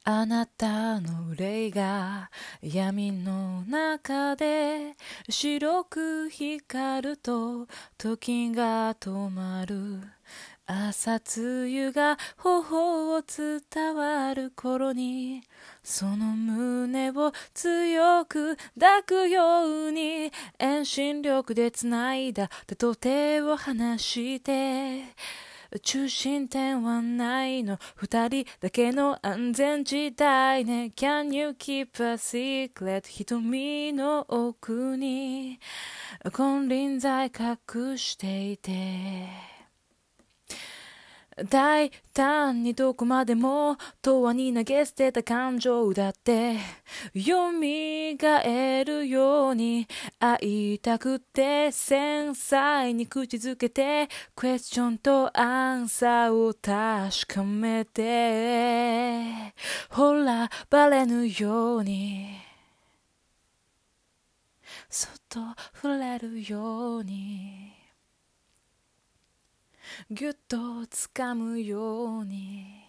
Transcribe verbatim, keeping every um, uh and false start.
あなたの霊が闇の中で白く光ると時が止まる。朝露が頬を伝わる頃にその胸を強く抱くように遠心力でつないだ手と手を離して中心点はないの二人だけの安全地帯ね Can you keep a secret 瞳の奥に金輪際隠していて大胆にどこまでも永遠に投げ捨てた感情だって蘇るように会いたくて繊細に口づけてクエスチョンとアンサーを確かめてほらバレぬようにそっと触れるようにぎゅっと掴むように